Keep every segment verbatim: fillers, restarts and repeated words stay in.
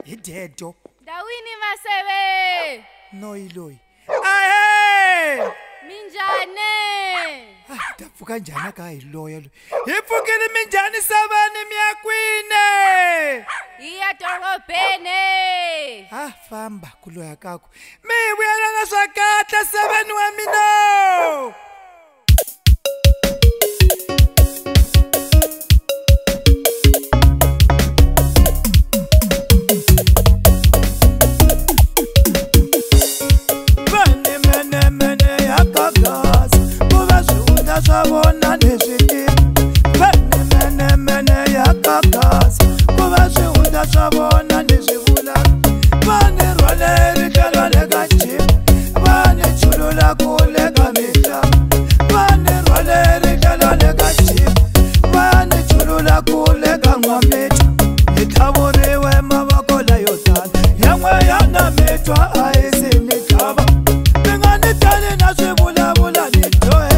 Idedo. Dawini Masebe. No iloyi. Ahe! Minjane. Ah, dafuka njani ka iloya lo. Ifukile minjani sabani miyakwine. Iya dorobhene. Ah, famba kuloya kakho. Mi vuyela na swakatla sabani wa mina. Sabona nesiti Bene mene mene ya kakas Kuba siunda sabona nesivula Bane rwale rikalo lega chip Bane chulula kulega mita Bane rwale rikalo lega chip Bane chulula kulega ngwamita Itaburewe mabakola yotan Yangwe yana mitwa aisi nikaba Bingani tani nasivula vula nitoe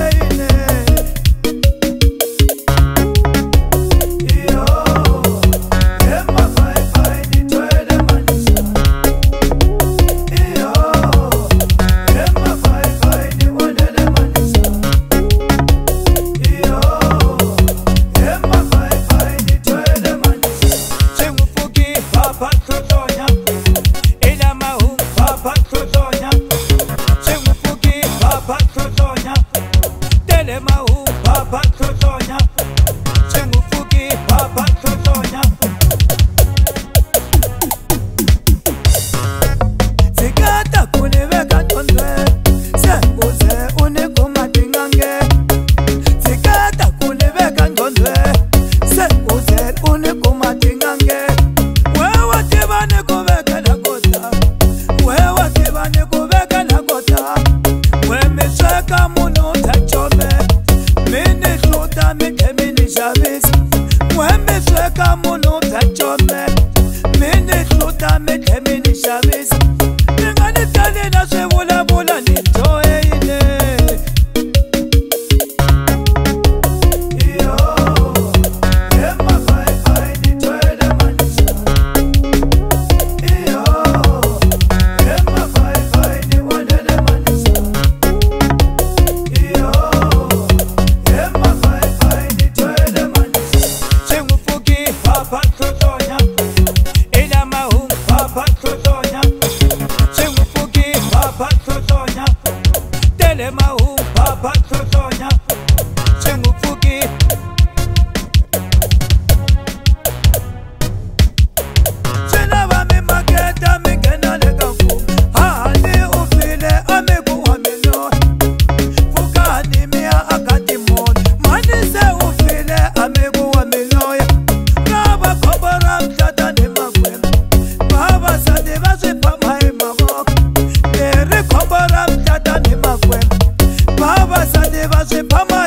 Baba sade base pama